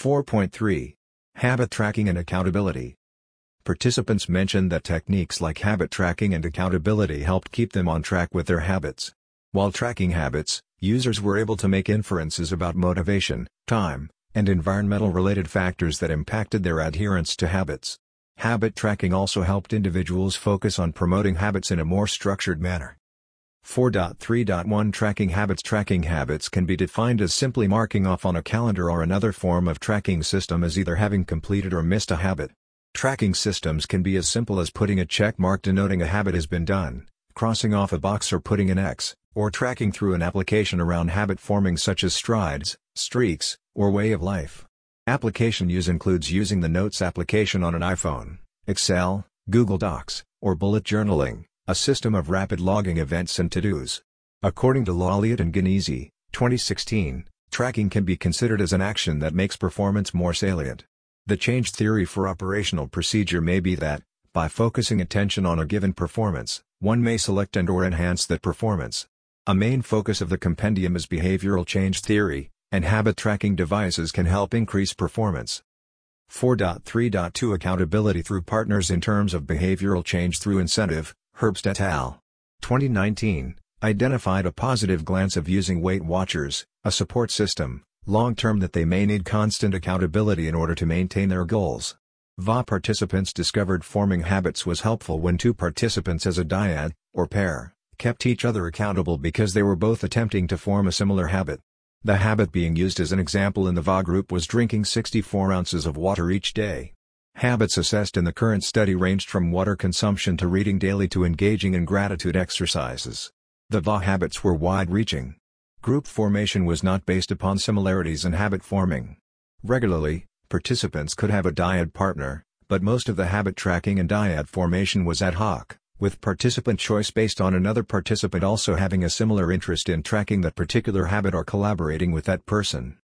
4.3. Habit tracking and accountability. Participants mentioned that techniques like habit tracking and accountability helped keep them on track with their habits. While tracking habits, users were able to make inferences about motivation, time, and environmental-related factors that impacted their adherence to habits. Habit tracking also helped individuals focus on promoting habits in a more structured manner. 4.3.1 Tracking habits. Tracking habits can be defined as simply marking off on a calendar or another form of tracking system as either having completed or missed a habit. Tracking systems can be as simple as putting a check mark denoting a habit has been done, crossing off a box or putting an X, or tracking through an application around habit forming such as strides, streaks, or way of life. Application use includes using the Notes application on an iPhone, Excel, Google Docs, or bullet journaling, a system of rapid logging events and to-dos. According to Lawliat and Ganese, 2016, tracking can be considered as an action that makes performance more salient. The change theory for operational procedure may be that, by focusing attention on a given performance, one may select and/or enhance that performance. A main focus of the compendium is behavioral change theory, and habit tracking devices can help increase performance. 4.3.2 Accountability through partners. In terms of behavioral change through incentive, Herbst et al. 2019, identified a positive glance of using Weight Watchers, a support system, long-term that they may need constant accountability in order to maintain their goals. VA participants discovered forming habits was helpful when two participants as a dyad, or pair, kept each other accountable because they were both attempting to form a similar habit. The habit being used as an example in the VA group was drinking 64 ounces of water each day. Habits assessed in the current study ranged from water consumption to reading daily to engaging in gratitude exercises. The VA habits were wide-reaching. Group formation was not based upon similarities in habit forming. Regularly, participants could have a dyad partner, but most of the habit tracking and dyad formation was ad hoc, with participant choice based on another participant also having a similar interest in tracking that particular habit or collaborating with that person.